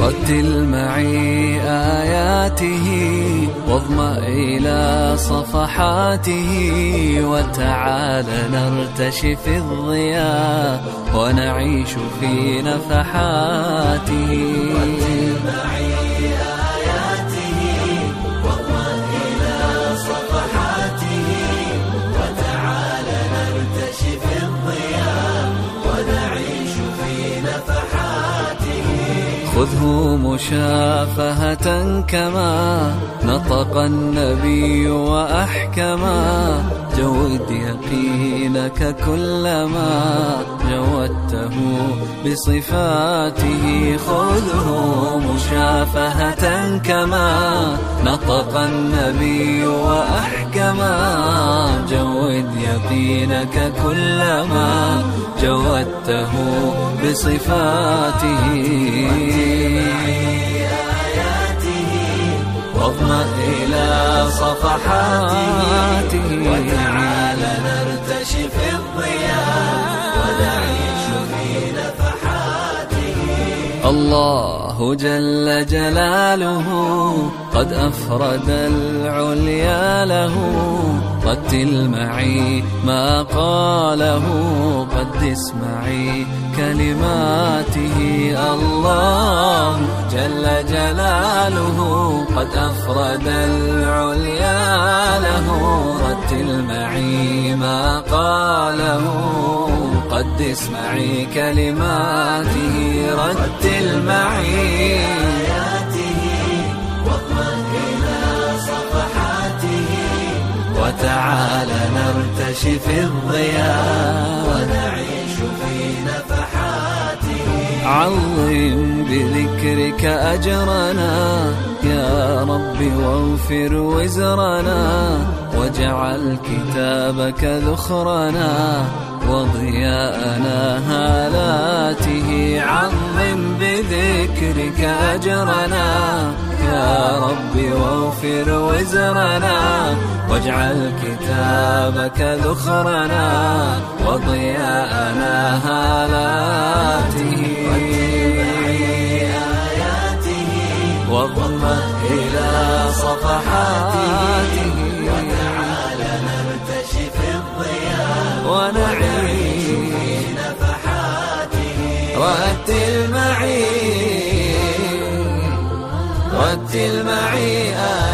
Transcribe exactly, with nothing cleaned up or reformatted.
رتل معي آياته واظمأ إلى صفحاته، وتعال نرتشي في الضياء ونعيش في نفحاته. رتل معي آياته واظمأ إلى صفحاته، وتعال نرتشي في الضياء ونعيش في نفحاته. خذه مشافهة كما نطق النبي وأحكما، جود يقينك كلما جودته بصفاته. خذه مشافهة كما نطق النبي وأحكما، جود يقينك كلما جودته بصفاته. واظمأ إلى صفحاته، وتعال نرتشي في الضياء ونعيش في نفحاته. الله جل جلاله قد أفرد العليا له، رتل معي ما قاله قدس معي كلماته. الله جل جلاله قد أفرد العليا له، رتل معي ما قاله قدس معي كلماته. رتل معي آياته واظمأ إلى صفحاته، وتعال نرتشي في الضياء ونعيش في نفحاته. عظم بذكرك أجرنا يا رب واغفر وزرنا، واجعل كتابك ذخرنا وضياءنا هالاته. عظم بذكرك أجرنا يا رب واغفر وزرنا، واجعل كتابك ذخرنا وضياءنا هالاته. واظمأ إلى صفحاته، وتعال نرتشي في الضياء ونعيش في نفحاته. رتل معي رتل معي